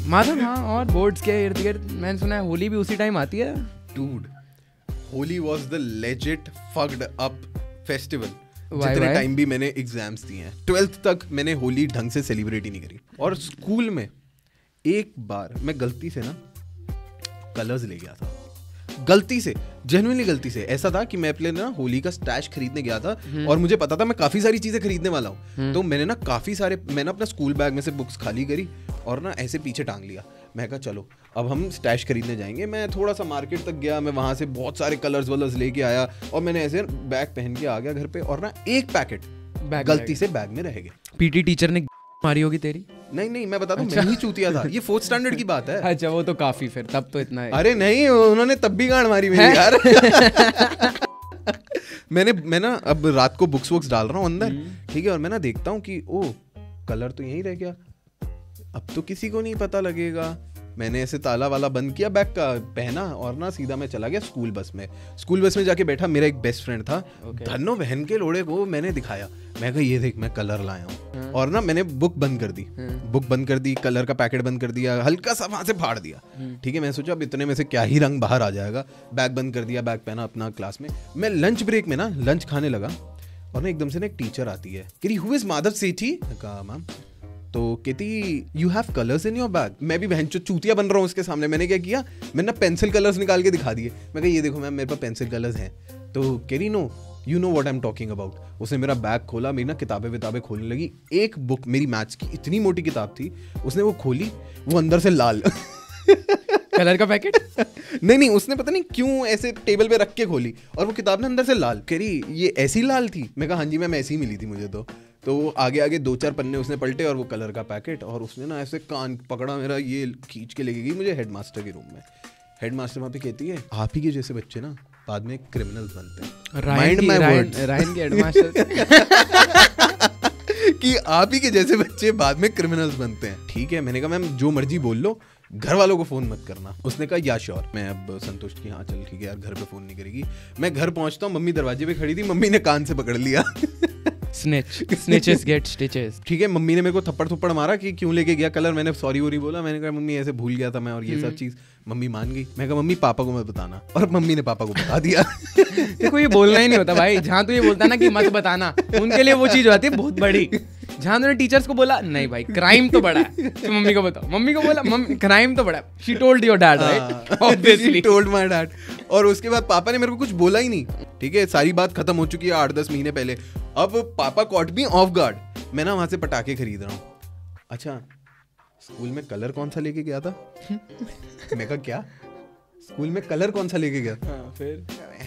माधव हाँ, और बोर्ड्स के इर्द गिर्द मैंने सुना है होली भी उसी टाइम आती है। Dude, Holi was the legit fucked up festival. जितने टाइम भी मैंने एग्जाम्स दिए हैं 12th तक मैंने होली ढंग से सेलिब्रेट ही नहीं करी। और स्कूल में एक बार मैं गलती से ना कलर्स ले गया था, गलती से, जेन्युइनली गलती से। ऐसा था कि मैं अपने ना होली का स्टैश खरीदने गया था और मुझे पता था मैं काफी सारी चीजें खरीदने वाला हूँ, तो मैंने ना मैंने अपना स्कूल बैग में से बुक्स खाली करी और ना ऐसे पीछे टांग लिया। मैं कहा चलो अब हम स्टैश खरीदने जाएंगे। मैं थोड़ा सा मार्केट तक गया, मैं वहां से बहुत सारे कलर्स वलर्स लेके आया और मैंने ऐसे बैग पहन के आ गया घर पे और ना एक पैकेट गलती से बैग में रह गया। पीटी टीचर ने मारी होगी तेरी? नहीं मैं बता दूं, मैं ही चूतिया था। ये 4th स्टैंडर्ड की बात है। अच्छा वो तो काफी, फिर तब तो इतना है। अरे नहीं, उन्होंने तब भी गांड मारी मेरी यार। मैं ना अब रात को बुक्स वुक्स डाल रहा हूँ अंदर, ठीक है, और मैं ना देखता हूँ कि ओ कलर तो यहीं रह गया, अब तो किसी को नहीं पता लगेगा। मैंने ऐसे ताला वाला बंद किया, बैग का पहना और ना सीधा मैं चला गया स्कूल बस में। स्कूल बस में जाके बैठा, मेरा एक बेस्ट फ्रेंड था, धन्नो बहन के लोड़े को मैंने दिखाया। मैं कहा ये देख मैं कलर लाया हूँ। और ना मैंने बुक बंद कर दी, कलर का पैकेट बंद कर दिया, हल्का सा वहां से फाड़ दिया, ठीक है। मैं सोचा अब इतने में से क्या ही रंग बाहर आ जाएगा। बैग बंद कर दिया, बैग पहना अपना क्लास में। मैं लंच ब्रेक में ना लंच खाने लगा और ना एकदम से ना एक टीचर आती है, कह रही हु इज माधव सेठी? कहा मैम। तो कहती you have colours in your bag. मैं भी बहन चूतिया बन रहा हूँ उसके सामने। मैंने क्या किया, मैंने ना पेंसिल कलर्स निकाल के दिखा दिए। मैं कहा ये देखो मैम मेरे पास पेंसिल कलर्स हैं। तो कह रही no you know what I am talking about. उसने मेरा बैग खोला, मेरी ना किताबें खोलने लगी। एक बुक मेरी मैथ्स की, इतनी मोटी किताब थी, उसने वो खोली, वो अंदर से लाल कलर का पैकेट। नहीं उसने पता नहीं क्यों ऐसे टेबल पे रख के खोली और वो किताब ना अंदर से लाल। कह रही ये ऐसी लाल थी? मैं कहा हाँ जी मैम ऐसी ही मिली थी मुझे। तो आगे 2-4 पन्ने उसने पलटे और वो कलर का पैकेट, और उसने ना ऐसे कान पकड़ा मेरा, ये खींच के लेके गई मुझे हेडमास्टर के रूम में। हेडमास्टर वहाँ पे कहती है आप ही के जैसे बच्चे ना बाद में क्रिमिनल्स बनते हैं। रायन के हेडमास्टर कि आप ही के जैसे बच्चे बाद में क्रिमिनल्स बनते हैं। ठीक है, मैंने कहा मैम जो मर्जी बोल लो, घर वालों को फोन मत करना। उसने कहा या श्योर। मैं अब संतुष्ट की हाँ चल ठीक है यार, घर पे फोन नहीं करेगी। मैं घर पहुंचता हूँ, मम्मी दरवाजे पे खड़ी थी, मम्मी ने कान से पकड़ लिया। Snitches get stitches। ठीक है, मम्मी ने मेरे को थप्पड़ मारा कि क्यों लेके गया कलर। मैंने सॉरी वोरी बोला, मैंने कहा मम्मी ऐसे भूल गया था मैं और ये सब चीज। मम्मी मान गई। मैं कहा मम्मी पापा को मत बताना, और मम्मी ने पापा को बता दिया। देखो ये बोलना ही नहीं होता भाई। जहाँ तू ये बोलता ना कि मत बताना, उनके लिए वो चीज होती है बहुत बड़ी। जहाँ तूने टीचर्स को बोला नहीं भाई क्राइम तो बड़ा है, तो मम्मी को बताओ। मम्मी को बोला क्राइम तो बड़ा है, she told your dad right, obviously told my dad. और उसके बाद पापा ने मेरे को कुछ बोला ही नहीं। ठीक है, सारी बात खत्म हो चुकी है 8-10 महीने पहले। अब पापा कॉट मी ऑफ गार्ड। मैं ना वहां से पटाखे खरीद रहा हूँ। अच्छा स्कूल में कलर कौन सा लेके गया था? मैं कहा क्या स्कूल में कलर कौन सा लेके गया? फिर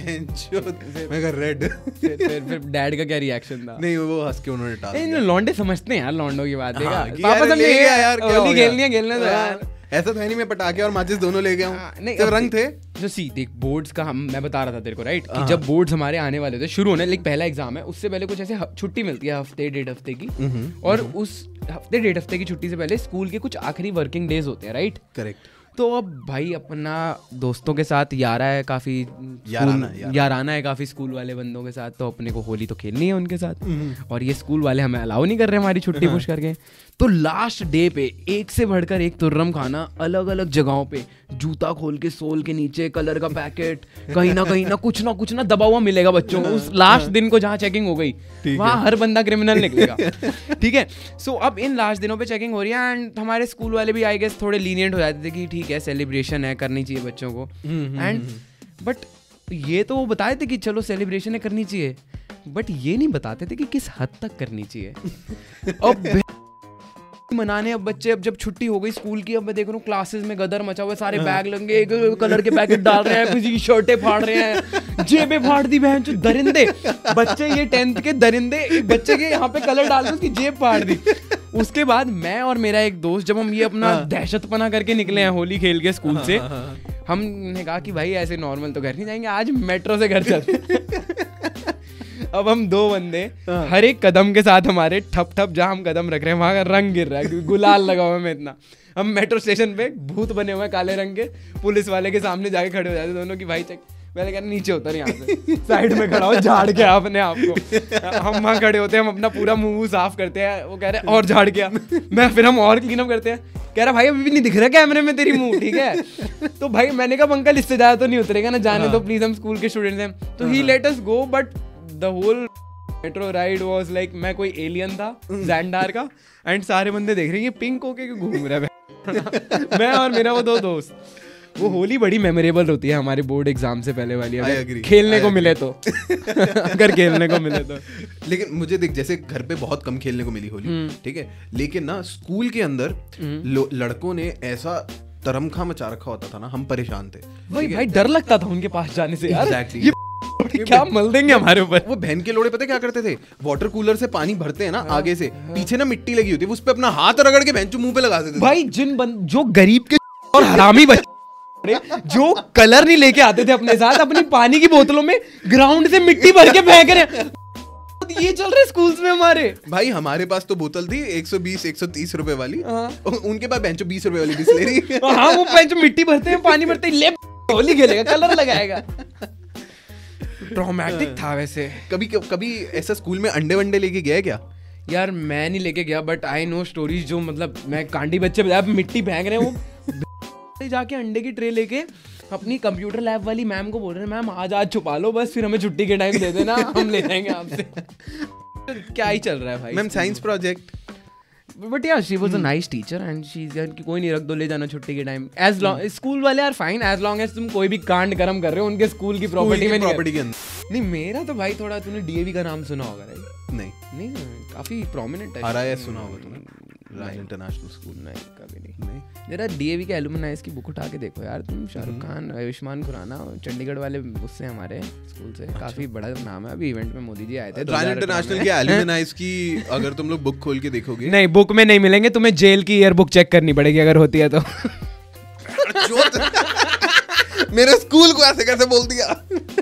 मैं कहा रेड। फिर डैड का क्या रिएक्शन था? नहीं वो हंस के उन्होंने टाल दिया। लौंडे समझते हैं यार लौंडों की बात। पापा सब ले गया यार, होली खेलने तो यार। ऐसा तो है नहीं मैं पटाखे और माचिस दोनों ले गया हूँ। नहीं तो रंग थे जो सी देख बोर्ड्स का मैं बता रहा था तेरे को राइट, कि जब बोर्ड्स हमारे आने वाले थे शुरू होने, लाइक पहला एग्जाम है, उससे पहले कुछ ऐसे छुट्टी मिलती है हफ्ते 1.5 हफ्ते की, और उस हफ्ते 1.5 हफ्ते की छुट्टी से पहले स्कूल के कुछ आखिरी वर्किंग डेज होते हैं राइट। करेक्ट। तो अब भाई अपना दोस्तों के साथ यारा है काफी, याराना है काफी स्कूल वाले बंदों के साथ, तो अपने को होली तो खेलनी है उनके साथ। और ये स्कूल वाले हमें अलाउ नहीं कर रहे हमारी छुट्टी पुश करके। तो लास्ट डे पे एक से बढ़कर एक तुर्रम खाना, अलग अलग जगहों पे जूता खोल के सोल के नीचे कलर का पैकेट, कहीं ना कुछ ना दबा हुआ मिलेगा बच्चों को। उस लास्ट दिन को जहाँ चेकिंग हो गई वहाँ हर बंदा क्रिमिनल निकलेगा। ठीक है, सो अब इन लास्ट दिनों पे चेकिंग हो रही है, एंड हमारे स्कूल वाले भी आई गेस थोड़े लीनियंट हो जाते थे कि ठीक है सेलिब्रेशन है करनी चाहिए बच्चों को। एंड बट ये तो वो बताए थे कि चलो सेलिब्रेशन है करनी चाहिए, बट ये नहीं बताते थे कि किस हद तक करनी चाहिए। अब मनाने अब बच्चे, अब जब छुट्टी हो गई स्कूल की, अब मैं देख रहा हूँ क्लासेस में गदर मचा हुआ, सारे बैग लगे, कलर के पैकेट डाल रहे हैं, किसी की शर्टें फाड़ रहे हैं, जेबें फाड़ दी बहन जो दरिंदे बच्चे, ये 10th के दरिंदे, एक बच्चे के यहाँ पे कलर डाल के उसकी जेब फाड़ दी। उसके बाद मैं और मेरा एक दोस्त जब हम ये अपना दहशतपना करके निकले हैं होली खेल के स्कूल से, हमने कहा कि भाई ऐसे नॉर्मल तो घर नहीं जाएंगे, आज मेट्रो से घर चल। अब हम 2 बंदे हर एक कदम के साथ हमारे ठप जहाँ हम कदम रख रहे हैं वहां का रंग गिर रहा है, गुलाल लगा हुआ है इतना। हम मेट्रो स्टेशन पे भूत बने हुए काले रंग के, पुलिस वाले के सामने जाके खड़े हो जाते दोनों की भाई चेक मैंने कहा नीचे उतर यहाँ से, साइड में खड़ा हो, झाड़ के अपने आप को। हम वहाँ खड़े होते हैं, हम अपना पूरा मुंह साफ करते हैं, वो कह रहे हैं और झाड़ के आ। फिर हम और क्लीन अप करते हैं, कह रहा भाई अभी भी नहीं दिख रहा कैमरे में तेरी मुंह, ठीक है। तो भाई मैंने कहा अंकल इससे ज्यादा तो नहीं उतरेगा ना, जाने दो प्लीज, हम स्कूल के स्टूडेंट्स हैं। तो he let us go, but the whole metro ride was like मैं कोई एलियन था ज़ैंडार का, एंड सारे बंदे देख रहे हैं ये पिंक होके क्यों घूम रहा है। मैं और मेरा वो 2 दोस्त। वो होली बड़ी मेमोरेबल होती है हमारे बोर्ड एग्जाम से पहले वाली, अगर खेलने को मिले तो। अगर खेलने को मिले तो। लेकिन मुझे देख, जैसे घर पे बहुत कम खेलने को मिली होली, ठीक है, लेकिन ना स्कूल के अंदर लड़कों ने ऐसा तरमखा मचा रखा होता था ना, हम परेशान थे भाई डर लगता था उनके पास जाने से यार। ये क्या मल देंगे हमारे ऊपर। वो बहन के लोड़े पता क्या करते थे, वाटर कूलर से पानी भरते हैं ना, आगे से पीछे ना मिट्टी लगी होती है, उस पे अपना हाथ रगड़ के बहन मुंह पे लगा देते थे। भाई जो गरीब के और हरामी बच्चे जो कलर नहीं लेके आते थे अपने साथ, अपनी पानी की बोतलों में ग्राउंड से मिट्टी भर के फेंक रहे, ये चल रहे स्कूल्स में हमारे। भाई हमारे पास तो बोतल थी 120-130 रुपए वाली, उनके पास बेंचो 20 रुपए वाली बिसलेरी। हाँ वो बेंचो मिट्टी भरते हैं, पानी भरते हैं, ले होली खेलेगा, कलर लगाएगा। ट्रॉमेटिक था वैसे। कभी ऐसा स्कूल में अंडे वंडे लेके गया क्या? यार मैं नहीं लेके गया, बट आई नो स्टोरीज जो मतलब मैं कांडी बच्चे मिट्टी फेंक रहे हैं, वो जाके अंडे की ट्रे लेके अपनी कंप्यूटर लैब वाली मैम को बोल रहे हैं मैम आज छुपा लो बस, फिर हमें छुट्टी के टाइम दे देना, हम ले जाएंगे आपसे। क्या ही चल रहा है भाई। Ma'am science project. बट यार she was a nice teacher and she कि कोई नहीं, रख दो, ले जाना छुट्टी के टाइम। एज लॉन्ग स्कूल वाले are fine, as long as तुम कोई भी कांड कर्म कर रहे हो उनके स्कूल की प्रॉपर्टी में नहीं। मेरा तो भाई थोड़ा, तूने डीएवी का नाम सुना होगा राइट? नहीं काफी प्रोमिनेंट है। आरआईएस सुना होगा तूने? Raj international school. नहीं कभी नहीं। जरा डीएवी के एलुमनाइज की बुक उठा के देखो यार तुम। शाहरुख खान, आयुष्मान खुराना, चंडीगढ़ वाले उससे हमारे स्कूल से काफी बड़ा नाम है। अभी इवेंट में मोदी जी आए थे। राज इंटरनेशनल के एलुमनाइज की अगर तुम लोग बुक खोल के देखोगे, नहीं बुक में नहीं मिलेंगे, तुम्हें जेल की ईयर बुक चेक करनी पड़ेगी अगर होती है तो। मेरे स्कूल को ऐसे कैसे बोल दिया?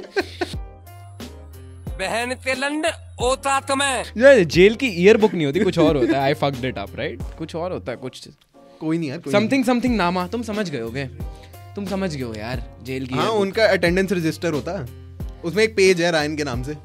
बहन तेलंड ओता तुम्हें। जेल की ईयर बुक नहीं होती, कुछ और होता है। I fucked it up right, कुछ और होता है, कुछ कोई नहीं यार, समथिंग नामा, तुम समझ गए होगे, तुम समझ गए हो यार जेल की। हाँ उनका अटेंडेंस रजिस्टर होता है, उसमें एक पेज है रायन के नाम से।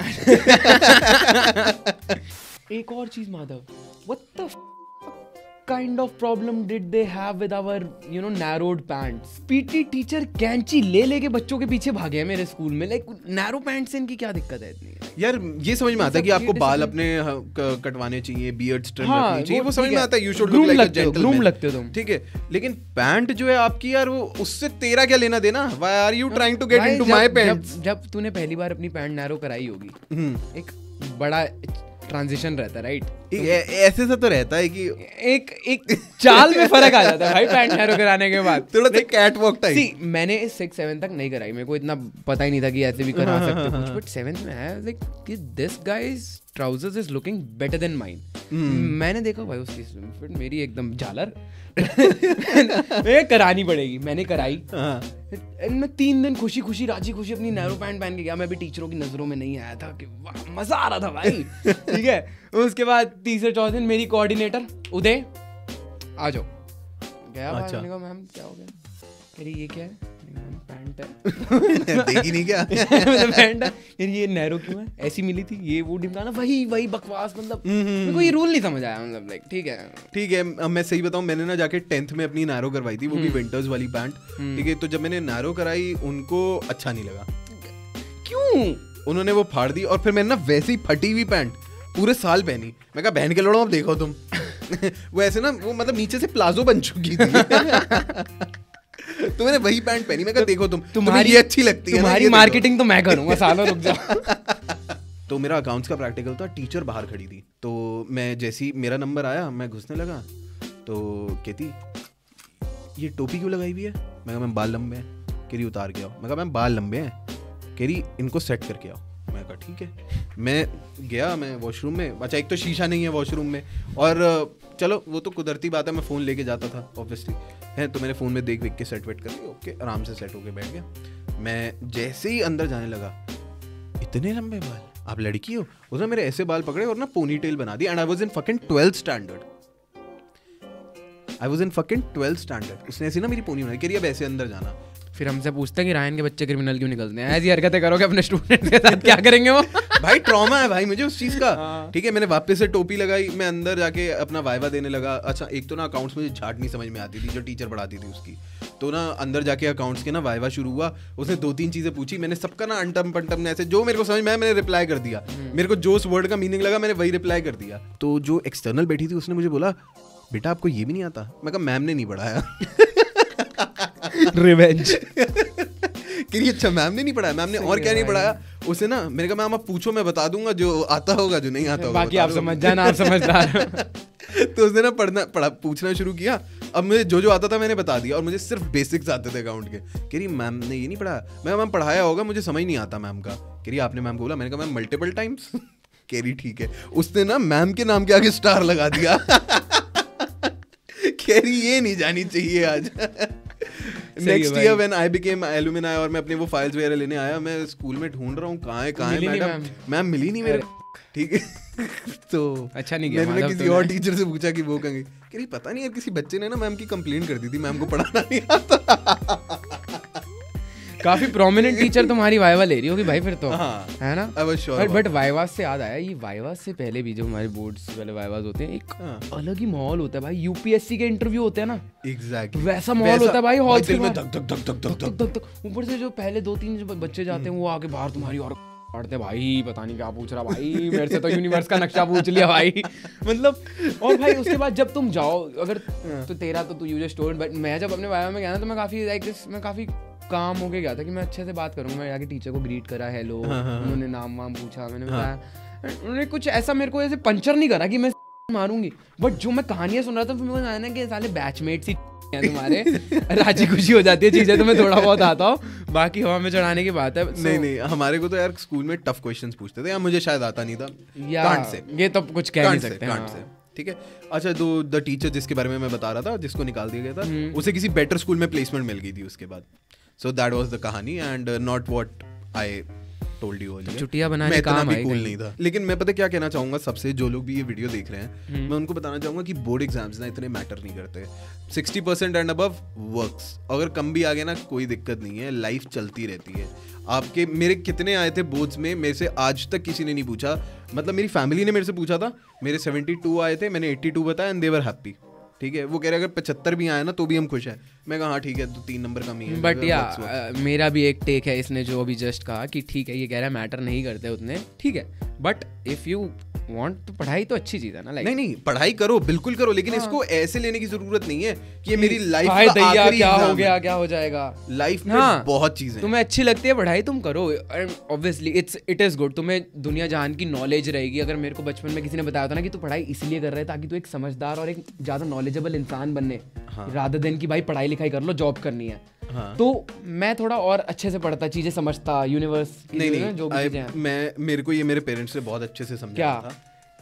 एक और चीज Madhav, what the kind of problem did they have with our narrowed pants? PT teacher कैंची लेके बच्चों के पीछे भागे हैं मेरे स्कूल में। लाइक नैरो पैंट से इनकी क्या दिक्कत है इतनी? यार ये समझ में आता है कि आपको बाल अपने कटवाने चाहिए, बियर्ड ट्रिम रखनी चाहिए, वो समझ में आता है। You should look like a gentleman, groom लगते हो तुम, ठीक है। लेकिन पैंट जो है आपकी यार, वो उससे तेरा क्या लेना देना? Why are you trying to get into my pants? जब तूने पहली बार अपनी पैंट नैरो कराई होगी, एक बड़ा ट्रांजिशन रहता है राइट? ऐसे सा तो रहता है कि एक चाल में फर्क आ जाता है भाई पैंट नैरो कराने के बाद। थोड़ा सा कैट वॉक टाइप। मैंने 6-7 तक नहीं कराई, मेरे को इतना पता ही नहीं था कि ऐसे भी करा सकते कुछ, बट 7th में आया like this guys trousers is looking better than mine. मैंने देखा भाई उसकी फिर मेरी एकदम झालर करानी पड़ेगी। मैंने कराई, मैं 3 दिन खुशी खुशी राजी खुशी अपनी नैरो पैंट पहन के गया। मैं भी टीचरों की नजरों में नहीं आया था कि वाह मजा आ रहा था भाई, ठीक है। उसके बाद 3-4 दिन मेरी कोऑर्डिनेटर उदय आ जाओ गया। अच्छा। मैंने कहा मैम क्या हो गया? कह रही ये क्या है? पैंट है। देखी नहीं क्या? पैंट है यार, ये नैरो क्यों है? ऐसी मिली थी, ये वो डिमकाना, वही बकवास। मतलब मेरे को ये रूल नहीं समझ आया। मतलब लाइक ठीक है मैं सही बताऊं, मैंने ना जाके 10th में अपनी नैरो करवाई थी, वो भी विंटर्स वाली पैंट, ठीक है। तो जब मैंने नैरो कराई उनको अच्छा नहीं लगा। क्यों? उन्होंने वो फाड़ दी और फिर मैंने ना वैसी फटी हुई पैंट पूरे साल पहनी। मैं कहा बहन के लोड़ो अब देखो तुम। वो ऐसे ना, वो मतलब नीचे से प्लाजो बन चुकी थी। तो मैंने वही पैंट पहनी। मैं कहा देखो तुम्हारी ये अच्छी लगती है, तुम्हारी मार्केटिंग तो मैं करूंगा, सालों रुक जाओ। तो मेरा अकाउंट्स का प्रैक्टिकल था, टीचर बाहर खड़ी थी, तो मैं जैसे ही मेरा नंबर आया मैं घुसने लगा तो कहती ये टोपी क्यों लगाई हुई है? मैं कहा मैम बाल लंबे हैं। कह रही उतार के आओ। मैं कहा मैम बाल लंबे हैं। कह रही इनको सेट करके आओ। मैं कहा ठीक है। मैं गया, मैं वॉशरूम में, अच्छा एक तो शीशा नहीं है वॉशरूम में, और चलो वो तो कुदरती बात है, मैं फ़ोन लेके जाता था ऑब्वियसली है, तो मैंने फ़ोन में देख के सेट वेट कर लिया। ओके आराम से सेट होके बैठ गया। मैं जैसे ही अंदर जाने लगा, इतने लंबे बाल, आप लड़की हो? उसने मेरे ऐसे बाल पकड़े और ना पोनी टेल बना दी। And I was in fucking 12th standard. उसने ऐसे ना मेरी पोनी बनाई। कह रही अब ऐसे अंदर जाना। फिर हमसे पूछते हैं कि रायन के बच्चे क्रिमिनल क्यों निकलते हैं, ऐसी हरकतें करोगे अपने स्टूडेंट के साथ क्या करेंगे वो। भाई ट्रॉमा है भाई मुझे उस चीज का। ठीक है, मैंने वापस से टोपी लगाई, मैं अंदर जाके अपना वाइवा देने लगा। अच्छा एक तो ना अकाउंट्स मुझे झाट नहीं समझ में आती थी जो टीचर पढ़ाती थी उसकी, तो ना अंदर जाके अकाउंट्स के ना वाइवा शुरू हुआ। उसने 2-3 चीजें पूछी, मैंने सबका ना अंटम पंटम ने ऐसे जो मेरे को समझ में आया मैंने रिप्लाई कर दिया। मेरे को जो उस वर्ड का मीनिंग लगा मैंने वही रिप्लाई कर दिया। तो जो एक्सटर्नल बैठी थी उसने मुझे बोला बेटा आपको ये भी नहीं आता? मैं कहा मैम ने नहीं पढ़ाया। रिवेंज। कि अच्छा मैम ने नहीं पढ़ाया, मैम ने और क्या नहीं पढ़ाया? उसे ना मैंने कहा मैम आप पूछो मैं बता दूंगा, जो आता होगा जो नहीं आता होगा बाकी आप समझ जाना, आप समझदार। तो उसने ना पूछना शुरू किया। अब मुझे जो आता था मैंने बता दिया और मुझे सिर्फ बेसिक्स आते थे अकाउंट के। कह रही मैम ने ये नहीं पढ़ाया? मैं मैम पढ़ाया होगा मुझे समझ नहीं आता मैम का। कह रही आपने मैम को बोला? मैंने कहा मैम मल्टीपल टाइम्स। कह रही ठीक है। उसने ना मैम के नाम के आगे स्टार लगा दिया। कह रही ये नहीं जानी चाहिए आज। Next year when I became alumni और मैं अपने वो फाइल्स वगैरह लेने आया, मैं स्कूल में ढूंढ रहा हूँ कहाँ है मैम मिली नहीं मेरे। ठीक है। तो अच्छा नहीं किया, मैंने किसी और टीचर से पूछा कि वो कहेंगे, कह रही पता नहीं यार किसी बच्चे ने ना मैम की कंप्लेंट कर दी थी, मैम को पढ़ाना नहीं आता। काफी प्रोमिनेंट टीचर तुम्हारी वाइवा ले रही होगी भाई फिर तो। हाँ, है ना? बट वाइवास से याद आया, ये वाइवास से पहले भी जो हमारे बोर्ड्स वाले वाइवास होते हैं एक अलग ही माहौल होता है भाई। यूपीएससी के इंटरव्यू होते हैं ना, एग्जैक्टली वैसा माहौल होता है भाई। हॉल में धक धक धक धक धक धक धक। ऊपर से जो पहले 2-3 बच्चे जाते हैं वो आके बाहर तुम्हारी और पढ़ते भाई पता नहीं क्या पूछ रहा भाई, मेरे से तो यूनिवर्स का नक्शा पूछ लिया भाई। मतलब और भाई उसके बाद जब तुम जाओ अगर तो तेरा तो तू यूज स्टूडेंट, बट मैं जब अपने वाइवा में गया ना तो मैं काफी काम होके गया था कि मैं अच्छे से बात करूंगा। मैं जाके टीचर को ग्रीट करा, हेलो, उन्होंने नाम वाम पूछा, मैंने बताया। उन्होंने कुछ ऐसा मेरे को ऐसे पंचर नहीं करा कि मैं मारूंगी, बट जो मैं कहानियां सुन रहा था फिर मुझे आया ना कि साले बैचमेट्स ही तुम्हारे। राजी खुशी हो जाती है चीजें, तो मैं थोड़ा बहुत आता हूँ, बाकी हवा में चढ़ाने की बात है। नहीं हमारे को तो यार स्कूल में टफ क्वेश्चंस पूछते थे, या मुझे शायद आता नहीं था कांट से, ये तो कुछ कह नहीं सकते कांट से। ठीक है। अच्छा तो द टीचर जिसके बारे में मैं बता रहा था जिसको निकाल दिया गया था, उसे किसी बेटर स्कूल में प्लेसमेंट मिल गई थी उसके बाद। So that was the कहानी and not what I told you earlier। चुटिया बनाने मैं काम इतना भी कूल नहीं था। लेकिन मैं पता क्या कहना चाहूंगा सबसे, जो लोग भी ये वीडियो देख रहे हैं, मैं उनको बताना चाहूंगा कि बोर्ड एग्जाम्स ना इतने मैटर नहीं करते। 60% एंड अबव वर्क्स, अगर कम भी आ गए ना कोई दिक्कत नहीं है, लाइफ चलती रहती है। आपके मेरे कितने आए थे बोर्ड्स में, मेरे से आज तक किसी ने नहीं पूछा, मतलब मेरी फैमिली ने मेरे से पूछा था, मेरे 72 आए थे, मैंने 82 बताया एंड दे वर हैप्पी। ठीक है, वो कह रहे अगर 75 भी आए ना तो भी हम खुश हैं। मैं कहा हाँ ठीक है, तो 3 नंबर कम ही है। बट या मेरा भी एक टेक है, इसने जो अभी जस्ट कहा कि ठीक है ये कह रहा है मैटर नहीं करते उतने, ठीक है, बट इफ यू वांट तो पढ़ाई तो अच्छी चीज है ना। लाइक नहीं पढ़ाई करो, बिल्कुल करो, लेकिन इसको ऐसे लेने की जरूरत नहीं है कि ये मेरी लाइफ का आखिरी क्या हो गया, क्या हो जाएगा लाइफ में। बहुत चीजें तुम्हें अच्छी लगती है पढ़ाई तुम करो, ऑब्वियसली इट इज गुड, तुम्हें दुनिया जहान की नॉलेज रहेगी। अगर मेरे को बचपन में किसी ने बताया था ना कि तू पढ़ाई इसलिए कर रहा है ताकि तू एक समझदार और एक ज्यादा नॉलेजेबल इंसान बनने, रादर देन की भाई पढ़ाई लिखाई कर लो जॉब करनी है, तो मैं थोड़ा और अच्छे से पढ़ता, चीजें समझता, यूनिवर्स नहीं जो भी चीजें हैं। मेरे को ये मेरे पेरेंट्स ने बहुत अच्छे से समझाया था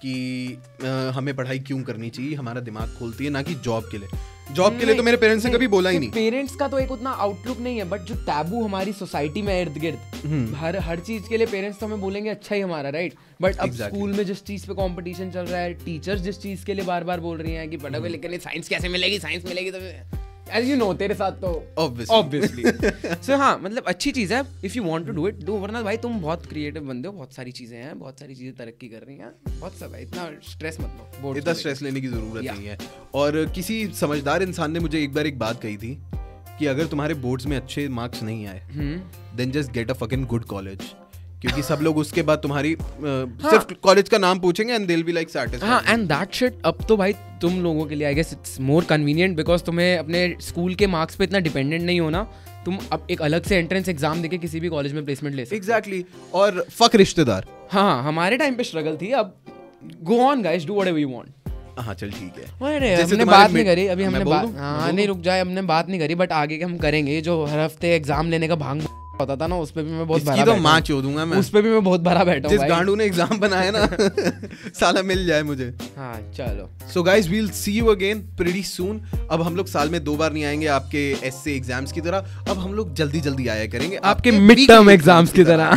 कि हमें पढ़ाई क्यों करनी चाहिए, हमारा दिमाग खोलती है, ना कि जॉब के लिए। जॉब के लिए तो मेरे पेरेंट्स ने कभी बोला ही नहीं। पेरेंट्स का तो एक उतना आउटलुक नहीं है, बट जो टैबू हमारी सोसाइटी में इर्द गिर्द हर चीज के लिए पेरेंट्स तो हमें बोलेंगे अच्छा ही हमारा, राइट, बट अब स्कूल में जिस चीज पे कंपटीशन चल रहा है, टीचर्स जिस चीज के लिए बार बार बोल रही हैं कि पढ़ोगे लेकिन साइंस कैसे मिलेगी, साइंस मिलेगी तो as you know तेरे साथ तो obviously so हाँ, मतलब अच्छी चीज है, if you want to do it do, वरना भाई तुम बहुत क्रिएटिव बंदे हो, बहुत सारी चीजें हैं, बहुत सारी चीजें तरक्की कर रही हैं, बहुत सब है, इतना स्ट्रेस मत लो, इतना स्ट्रेस लेने की जरूरत नहीं है। और किसी समझदार इंसान ने मुझे एक बार एक बात कही थी कि अगर तुम्हारे बोर्ड्स में अच्छे मार्क्स नहीं आए then just get a fucking good college, क्योंकि सब लोग उसके बाद तुम्हारी सिर्फ कॉलेज का नाम पूछेंगे and they will be like satisfied. हाँ, एंड दैट शिट अब तो भाई तुम लोगों के लिए I guess it's more convenient, because तुम्हें अपने स्कूल के मार्क्स पे इतना डिपेंडेंट नहीं होना, तुम अब एक अलग से एंट्रेंस एग्जाम देके किसी भी कॉलेज में प्लेसमेंट ले सकते हो। एग्जैक्टली, और फक रिश्तेदार। हाँ, हमारे टाइम पे स्ट्रगल थी, अब go on guys, do whatever you want. हाँ चल ठीक है, हमने बात नहीं करी अभी, हमने बात, हाँ नहीं रुक जाए, हमने बात नहीं करी, बट आगे हम करेंगे। जो हर हफ्ते एग्जाम लेने का भांग पता था ना, उस पे भी मैं बहुत भरा तो मां चोदूंगा मैं, उस पे भी मैं बहुत भरा बैठा हूं। जिस गांडू ने एग्जाम बनाया ना साला मिल जाए मुझे। हाँ चलो, so guys we will see you again pretty soon. अब हम लोग साल में 2 बार नहीं आएंगे आपके एसए एग्जाम्स की तरह, अब हम लोग जल्दी जल्दी आया करेंगे आपके मिड टर्म एग्जाम्स की तरह,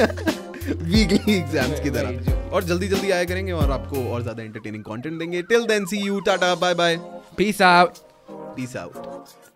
वीकली एग्जाम्स की तरह, और जल्दी जल्दी आया करेंगे और आपको और ज्यादा एंटरटेनिंग कंटेंट देंगे। Till then see you, tata, bye bye, peace out, peace out.